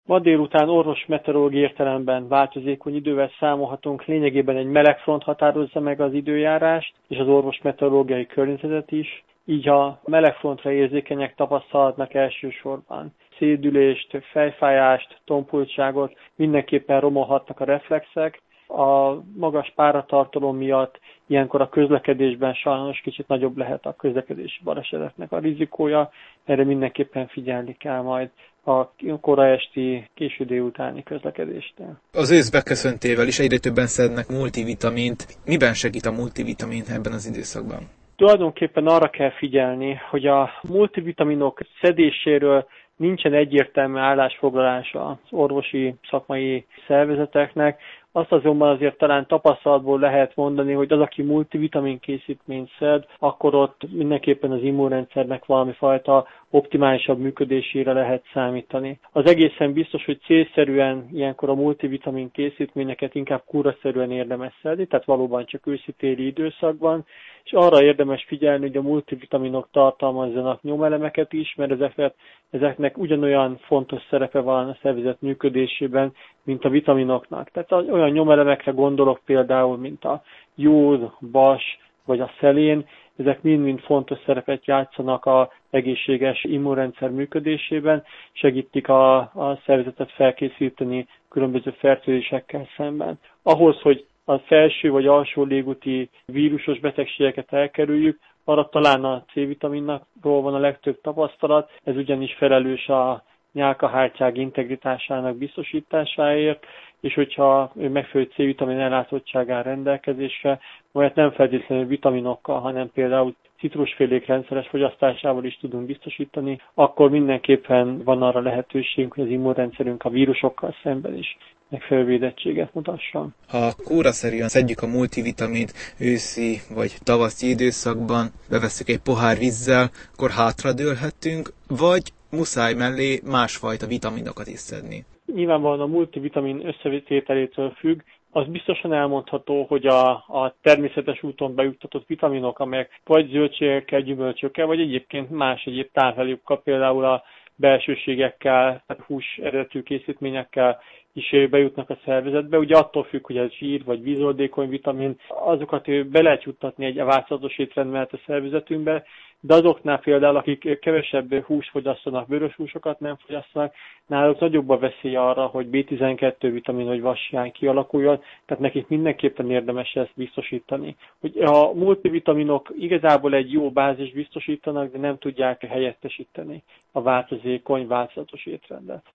Ma délután orvos-meteorológiai értelemben változékony idővel számolhatunk, lényegében egy meleg front határozza meg az időjárást, és az orvos-meteorológiai környezetet is, így a meleg frontra érzékenyek tapasztalhatnak elsősorban szédülést, fejfájást, tompultságot, mindenképpen romolhatnak a reflexek. A magas páratartalom miatt ilyenkor a közlekedésben sajnos kicsit nagyobb lehet a közlekedési baleseteknek a rizikója, erre mindenképpen figyelni kell majd a kora esti, késő délutáni közlekedésnél. Az ősz beköszöntével is egyre többen szednek multivitamint. Miben segít a multivitamin ebben az időszakban? Tulajdonképpen arra kell figyelni, hogy a multivitaminok szedéséről nincsen egyértelmű állásfoglalása az orvosi szakmai szervezeteknek. Azt azonban azért talán tapasztalatból lehet mondani, hogy az, aki multivitamin készítményt szed, akkor ott mindenképpen az immunrendszernek valami fajta optimálisabb működésére lehet számítani. Az egészen biztos, hogy célszerűen ilyenkor a multivitamin készítményeket inkább kúraszerűen érdemes szedni, tehát valóban csak őszi-téli időszakban, és arra érdemes figyelni, hogy a multivitaminok tartalmazzanak nyomelemeket is, mert ezeknek ugyanolyan fontos szerepe van a szervezet működésében, mint a vitaminoknak. Tehát olyan nyomelemekre gondolok például, mint a jód, vas vagy a szelén, ezek mind-mind fontos szerepet játszanak az egészséges immunrendszer működésében, segítik a szervezetet felkészíteni különböző fertőzésekkel szemben. Ahhoz, hogy a felső vagy alsó légúti vírusos betegségeket elkerüljük, arra talán a C-vitaminról van a legtöbb tapasztalat, ez ugyanis felelős a nyálkahártyág integritásának biztosításáért, és hogyha megfelelő C-vitamin ellátottságán rendelkezésre, majd nem feltétlenül vitaminokkal, hanem például citrusfélék rendszeres fogyasztásával is tudunk biztosítani, akkor mindenképpen van arra lehetőségünk, hogy az immunrendszerünk a vírusokkal szemben is megfelelő védettséget mutasson. Ha kúraszerűen szedjük a multivitamint őszi vagy tavaszi időszakban, bevesszük egy pohár vízzel, akkor hátradőlhetünk, vagy muszáj mellé másfajta vitaminokat is szedni. Nyilvánvalóan a multivitamin összetételétől függ. Az biztosan elmondható, hogy a természetes úton bejuttatott vitaminok, amelyek vagy zöldségekkel, gyümölcsökkel, vagy egyébként más egyéb táplálékokkal, például a belsőségekkel, tehát hús eredetű készítményekkel is bejutnak a szervezetbe. Ugye attól függ, hogy ez zsír vagy vízoldékony vitamin, azokat be lehet juttatni egy változatos étrend mellett a szervezetünkbe, de azoknál például, akik kevesebb húst fogyasztanak, vörös húsokat nem fogyasztanak, náluk nagyobb a veszély arra, hogy B12 vitamin vagy vashiány kialakuljon, tehát nekik mindenképpen érdemes ezt biztosítani. Hogy a multivitaminok igazából egy jó bázis biztosítanak, de nem tudják helyettesíteni a változékony, változatos étrendet.